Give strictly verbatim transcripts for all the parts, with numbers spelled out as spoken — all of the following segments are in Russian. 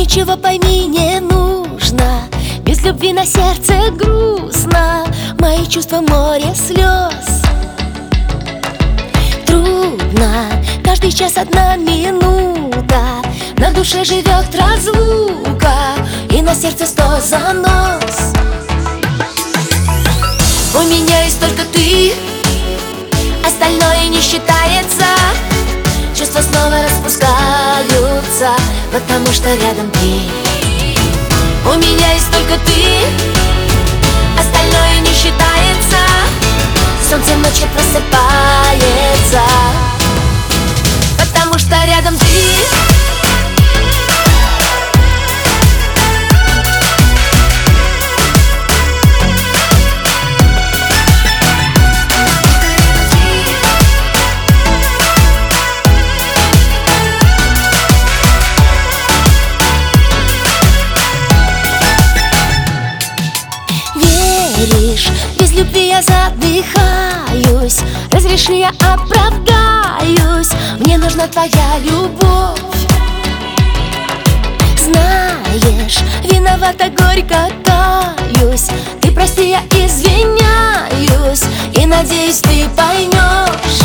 ничего, пойми, не нужно. Без любви на сердце грустно, мои чувства море слез. Трудно, каждый час одна минута, на душе живет разлука, и на сердце сто занос. У меня есть только ты, остальное не считается. Чувства снова распускаются, потому что рядом ты. У меня есть только ты, остальное не считается. Солнце ночью просыпается, потому что рядом ты. Без любви я задыхаюсь, разреши, я оправдаюсь. Мне нужна твоя любовь. Знаешь, виновата, горько каюсь. Ты прости, я извиняюсь, и надеюсь, ты поймешь.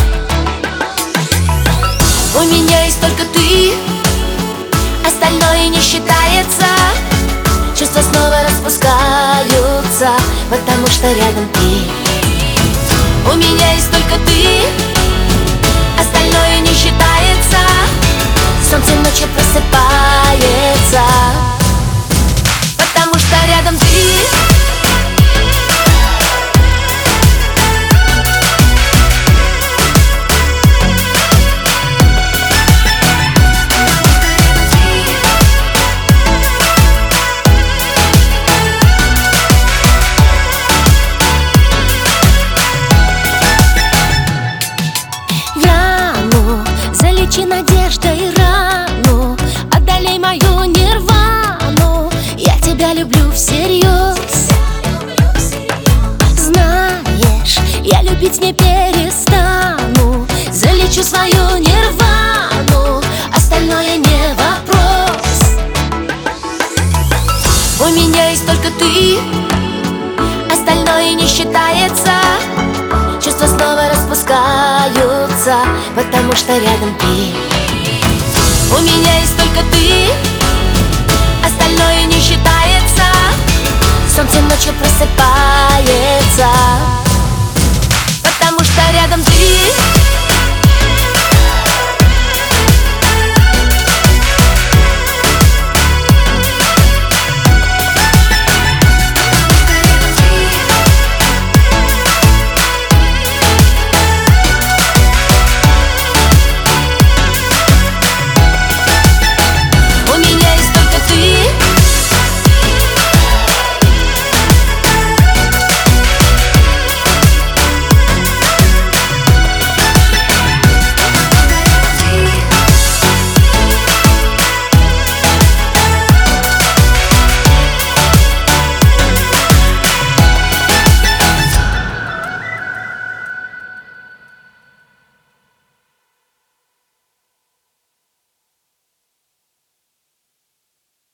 У меня есть только ты, остальное не считается. Чувства снова распускаются, потому что рядом ты. У меня есть только ты, остальное не считается. Солнце ночью просыпается, потому что рядом ты. Залечи надеждой рану, одолей мою нирвану. Я тебя люблю всерьез. Знаешь, я любить не перестану. Залечу свою нирвану, остальное не вопрос. У меня есть только ты, остальное не считается. Чувства снова распускаются, потому что рядом ты. У меня есть только ты, остальное не считается. Солнце ночью просыпается, потому что рядом ты.